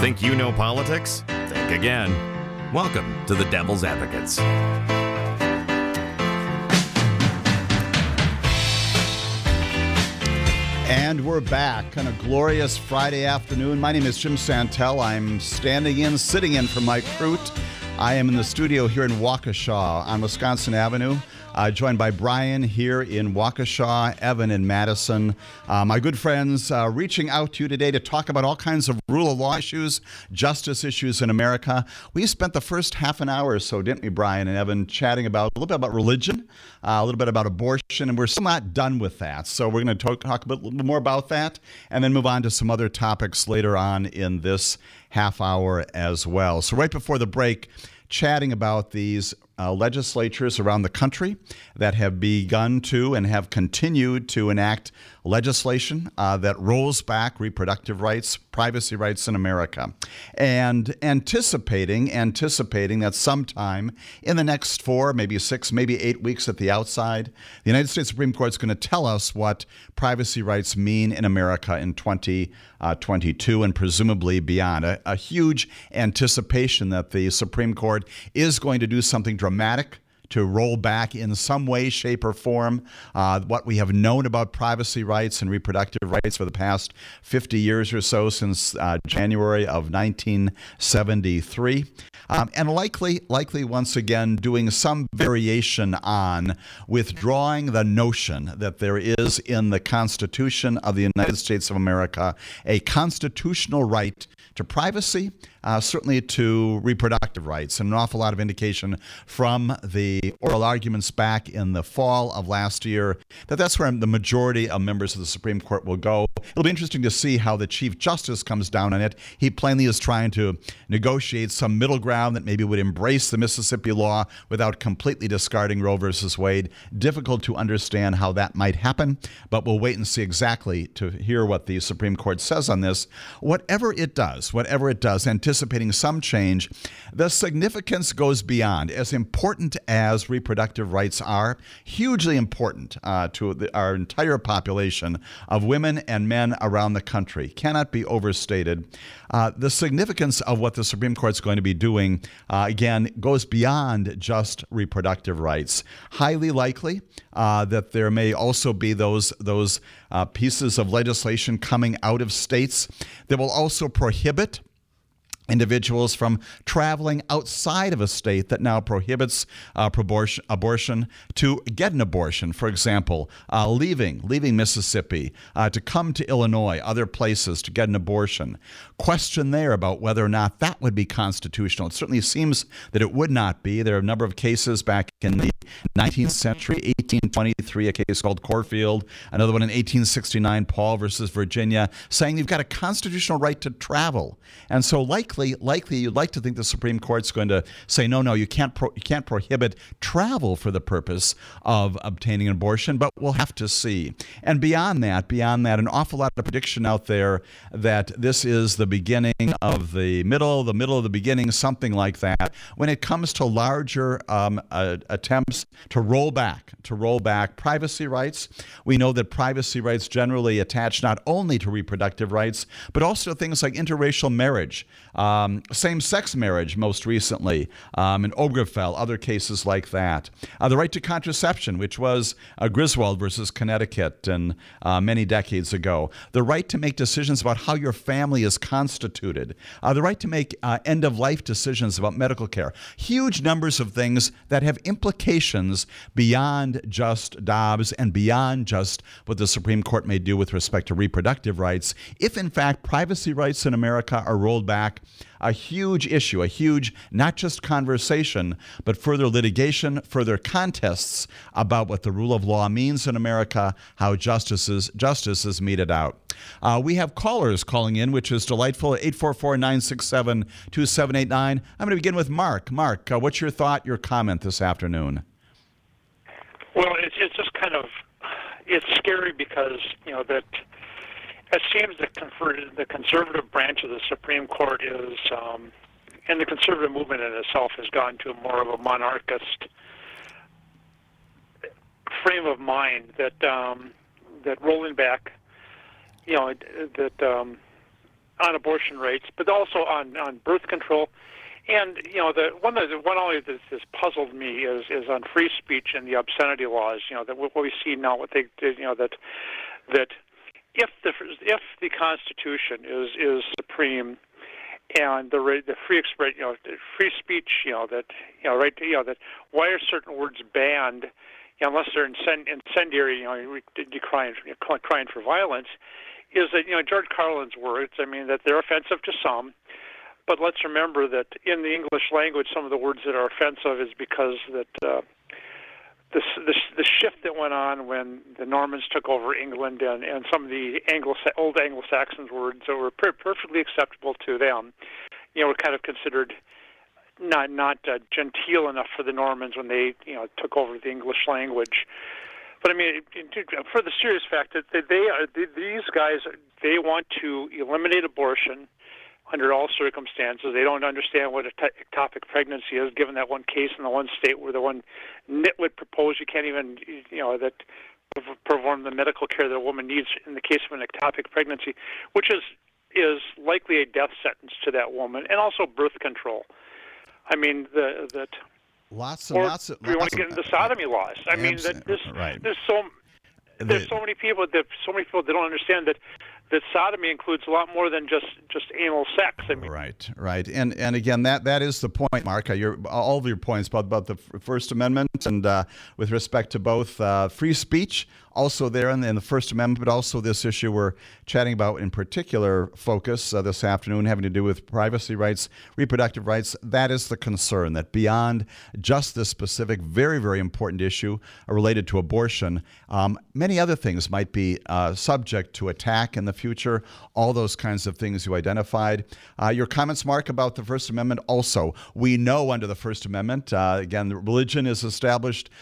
Think you know politics? Think again. Welcome to the Devil's Advocates. And we're back on a glorious Friday afternoon. My name is Jim Santel. I'm sitting in for Mike Crute. I am in the studio here in Waukesha on Wisconsin Avenue, joined by Brian here in Waukesha, Evan in Madison. My good friends reaching out to you today to talk about all kinds of rule of law issues, justice issues in America. We spent the first half an hour or so, didn't we, Brian and Evan, chatting about a little bit about religion, a little bit about abortion, and we're still not done with that. So we're going to talk a little bit more about that and then move on to some other topics later on in this half hour as well. So right before the break, chatting about these legislatures around the country that have begun to and have continued to enact legislation that rolls back reproductive rights, privacy rights in America, and anticipating that sometime in the next 4, maybe 6, maybe 8 weeks at the outside, the United States Supreme Court is going to tell us what privacy rights mean in America in 2022 and presumably beyond. A huge anticipation that the Supreme Court is going to do something dramatic to roll back in some way, shape, or form what we have known about privacy rights and reproductive rights for the past 50 years or so, since January of 1973. And likely once again doing some variation on withdrawing the notion that there is in the Constitution of the United States of America a constitutional right to privacy, certainly to reproductive rights, and an awful lot of indication from the oral arguments back in the fall of last year that that's where the majority of members of the Supreme Court will go. It'll be interesting to see how the Chief Justice comes down on it. He plainly is trying to negotiate some middle ground that maybe would embrace the Mississippi law without completely discarding Roe versus Wade. Difficult to understand how that might happen, but we'll wait and see exactly to hear what the Supreme Court says on this. Whatever it does, anticipating some change, the significance goes beyond. As important as reproductive rights are, hugely important to our entire population of women and men around the country, cannot be overstated. The significance of what the Supreme Court is going to be doing, again, goes beyond just reproductive rights. Highly likely that there may also be those pieces of legislation coming out of states that will also prohibit individuals from traveling outside of a state that now prohibits abortion to get an abortion. For example, leaving Mississippi to come to Illinois, other places to get an abortion. Question there about whether or not that would be constitutional. It certainly seems that it would not be. There are a number of cases back in the 19th century, 1823, a case called Corfield, another one in 1869, Paul versus Virginia, saying you've got a constitutional right to travel. And so likely you'd like to think the Supreme Court's going to say, no, you can't prohibit travel for the purpose of obtaining an abortion, but we'll have to see. And beyond that, an awful lot of prediction out there that this is the beginning of the middle of the beginning, something like that, when it comes to larger attempts to roll back privacy rights. We know that privacy rights generally attach not only to reproductive rights, but also to things like interracial marriage, same-sex marriage most recently, in Obergefell, other cases like that. The right to contraception, which was Griswold versus Connecticut and many decades ago. The right to make decisions about how your family is constituted. The right to make end-of-life decisions about medical care. Huge numbers of things that have implications beyond just Dobbs and beyond just what the Supreme Court may do with respect to reproductive rights. If, in fact, privacy rights in America are rolled back, a huge issue, a huge not just conversation, but further litigation, further contests about what the rule of law means in America, how justice is meted out. We have callers calling in, which is delightful, 844-967-2789. I'm going to begin with Mark. Mark, what's your thought, your comment this afternoon? Well, it's just kind of, it's scary because, that it seems that the conservative branch of the Supreme Court is, and the conservative movement in itself has gone to more of a monarchist frame of mind that rolling back, that on abortion rates, but also on birth control. And the one always that has puzzled me is on free speech and the obscenity laws. That what we see now, what they did, that if the Constitution is supreme, and the free expression, free speech, that why are certain words banned, unless they're incendiary, crying for violence, is that George Carlin's words. I mean that they're offensive to some. But let's remember that in the English language, some of the words that are offensive is because that the shift that went on when the Normans took over England and some of the old Anglo-Saxon words that were perfectly acceptable to them, were kind of considered not genteel enough for the Normans when they took over the English language. But I mean, for the serious fact that these guys, they want to eliminate abortion under all circumstances. They don't understand what ectopic pregnancy is, given that one case in the one state where the one nitwit proposed you can't even, that perform the medical care that a woman needs in the case of an ectopic pregnancy, which is likely a death sentence to that woman, and also birth control. I mean, lots of. We want to get into sodomy laws. I mean, that there's so many people that don't understand that sodomy includes a lot more than just anal sex. I mean, right, and again, that is the point, Mark. All of your points about the First Amendment and with respect to both free speech, also there in the First Amendment, but also this issue we're chatting about in particular focus this afternoon, having to do with privacy rights, reproductive rights. That is the concern, that beyond just this specific, very, very important issue related to abortion, many other things might be subject to attack in the future, all those kinds of things you identified. Your comments, Mark, about the First Amendment also. We know under the First Amendment, again, religion is established,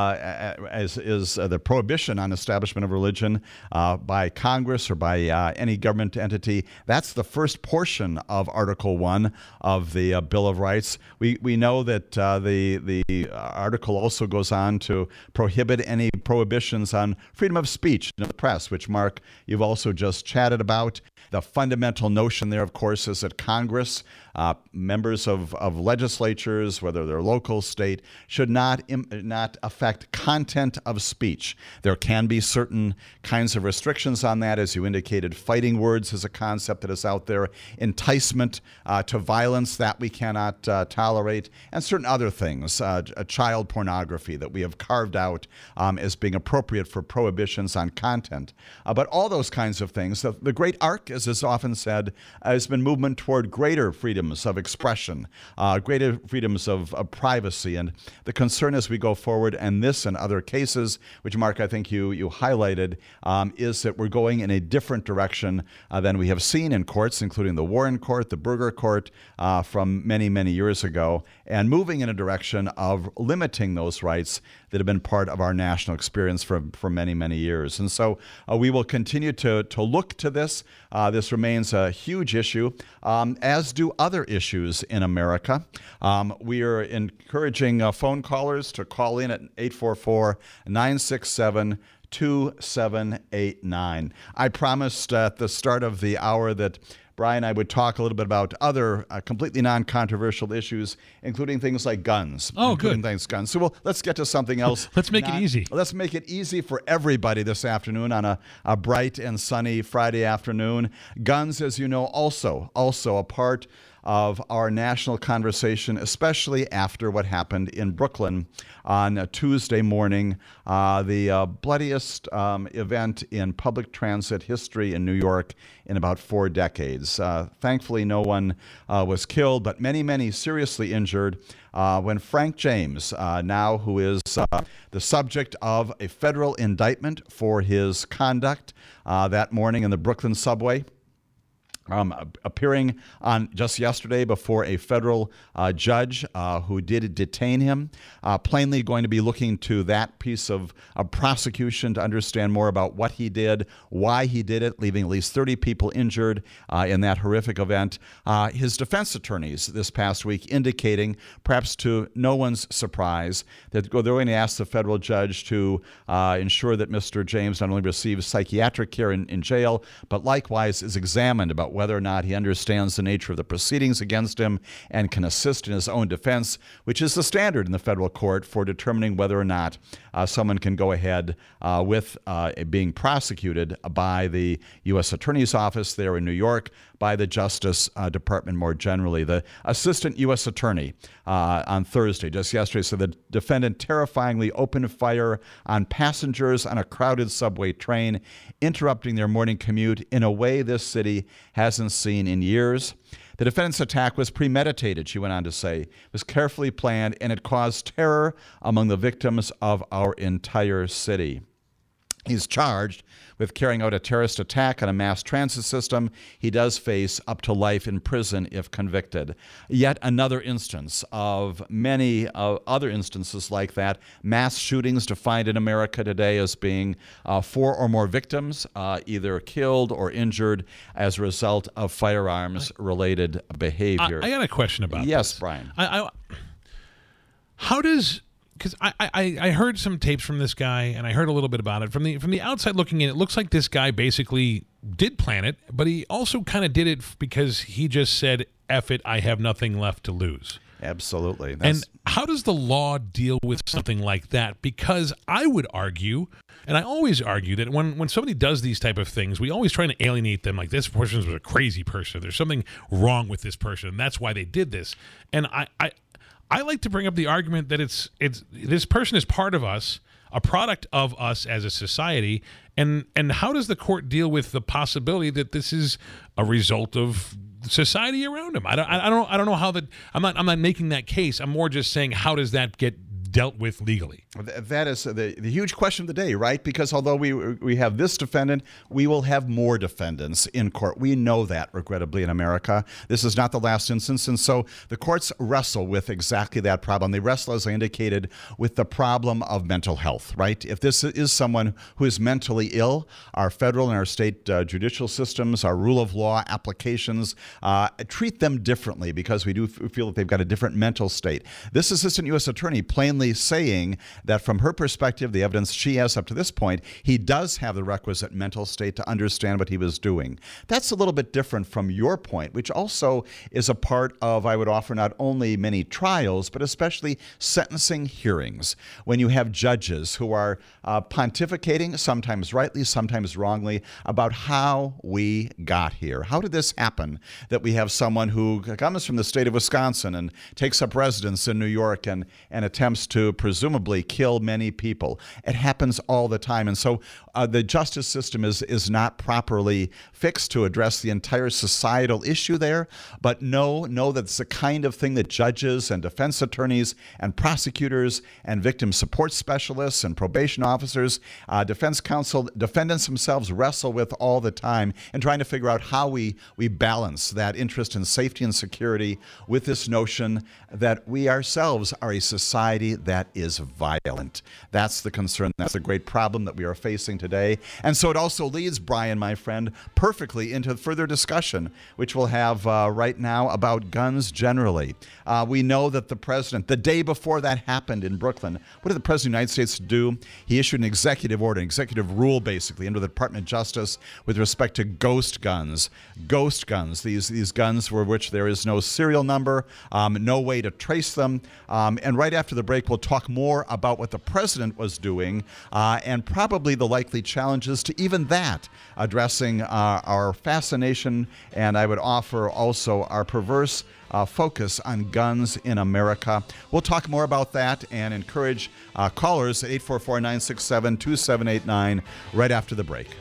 as is the prohibition on establishment of religion by Congress or by any government entity. That's the first portion of Article 1 of the Bill of Rights. We know that the article also goes on to prohibit any prohibitions on freedom of speech in the press, which, Mark, you've also just chatted about. The fundamental notion there, of course, is that Congress, members of legislatures, whether they're local, state, should not affect content of speech. There can be certain kinds of restrictions on that, as you indicated. Fighting words is a concept that is out there. Enticement to violence, that we cannot tolerate, and certain other things, child pornography, that we have carved out as being appropriate for prohibitions on content. But all those kinds of things, the great arc, as is often said, has been movement toward greater freedoms of expression, greater freedoms of privacy. And the concern as we go forward, and this and other cases, which, Mark, I think you highlighted, is that we're going in a different direction than we have seen in courts, including the Warren Court, the Burger Court from many, many years ago, and moving in a direction of limiting those rights that have been part of our national experience for many, many years. And so we will continue to look to this. This remains a huge issue, as do other issues in America. We are encouraging phone callers to call in at 844-967-2789. I promised at the start of the hour that Brian and I would talk a little bit about other completely non-controversial issues, including things like guns. Oh, good. Guns. So let's get to something else. Let's make it easy. Let's make it easy for everybody this afternoon on a bright and sunny Friday afternoon. Guns, as you know, also a part of our national conversation, especially after what happened in Brooklyn on Tuesday morning, the bloodiest event in public transit history in New York in about 4 decades. Thankfully, no one was killed, but many, many seriously injured when Frank James, now who is the subject of a federal indictment for his conduct that morning in the Brooklyn subway, appearing on just yesterday before a federal judge who did detain him, plainly going to be looking to that piece of prosecution to understand more about what he did, why he did it, leaving at least 30 people injured in that horrific event. His defense attorneys this past week indicating, perhaps to no one's surprise, that they're going to ask the federal judge to ensure that Mr. James not only receives psychiatric care in jail, but likewise is examined about whether or not he understands the nature of the proceedings against him and can assist in his own defense, which is the standard in the federal court for determining whether or not someone can go ahead with being prosecuted by the U.S. Attorney's Office there in New York, by the Justice Department more generally. The Assistant U.S. Attorney on Thursday, just yesterday, said the defendant terrifyingly opened fire on passengers on a crowded subway train, interrupting their morning commute in a way this city hasn't seen in years. The defendant's attack was premeditated, she went on to say. It was carefully planned, and it caused terror among the victims of our entire city. He's charged with carrying out a terrorist attack on a mass transit system. He does face up to life in prison if convicted. Yet another instance of many other instances like that. Mass shootings defined in America today as being 4 or more victims, either killed or injured as a result of firearms-related behavior. I got a question about this. Yes, Brian. How does... Because I heard some tapes from this guy, and I heard a little bit about it. From the outside looking in, it looks like this guy basically did plan it, but he also kind of did it because he just said, F it, I have nothing left to lose. Absolutely. And how does the law deal with something like that? Because I would argue, and I always argue, that when somebody does these type of things, we always try to alienate them, like this person was a crazy person. There's something wrong with this person, and that's why they did this. And I like to bring up the argument that it's this person is part of us, a product of us as a society, and how does the court deal with the possibility that this is a result of society around him? I don't know how that. I'm not making that case. I'm more just saying, how does that get dealt with legally? That is the huge question of the day, right? Because although we have this defendant, we will have more defendants in court. We know that, regrettably, in America. This is not the last instance. And so the courts wrestle with exactly that problem. They wrestle, as I indicated, with the problem of mental health, right? If this is someone who is mentally ill, our federal and our state judicial systems, our rule of law applications, treat them differently because we do feel that they've got a different mental state. This Assistant U.S. Attorney plainly saying that from her perspective, the evidence she has up to this point, he does have the requisite mental state to understand what he was doing. That's a little bit different from your point, which also is a part of, I would offer, not only many trials, but especially sentencing hearings, when you have judges who are pontificating, sometimes rightly, sometimes wrongly, about how we got here. How did this happen that we have someone who comes from the state of Wisconsin and takes up residence in New York and attempts to presumably kill many people? It happens all the time. And so the justice system is not properly fixed to address the entire societal issue there. But know that it's the kind of thing that judges and defense attorneys and prosecutors and victim support specialists and probation officers, defense counsel, defendants themselves wrestle with all the time in trying to figure out how we balance that interest in safety and security with this notion that we ourselves are a society that is violent. That's the concern. That's the great problem that we are facing today. And so it also leads, Brian, my friend, perfectly into further discussion, which we'll have right now about guns generally. We know that the president, the day before that happened in Brooklyn, what did the president of the United States do? He issued an executive order, an executive rule, basically, under the Department of Justice with respect to ghost guns. Ghost guns, these guns for which there is no serial number, no way to trace them. And right after the break, we'll talk more about what the president was doing and probably the likely challenges to even that, addressing our fascination and I would offer also our perverse focus on guns in America. We'll talk more about that and encourage callers at 844-967-2789 right after the break.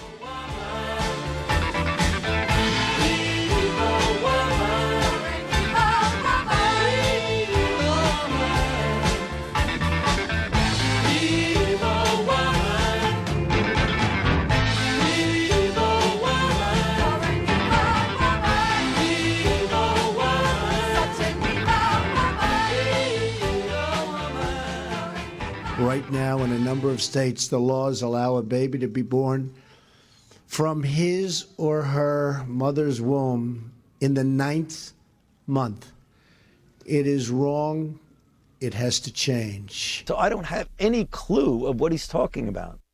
Right now, in a number of states, the laws allow a baby to be born from his or her mother's womb in the 9th month. It is wrong. It has to change. So I don't have any clue of what he's talking about.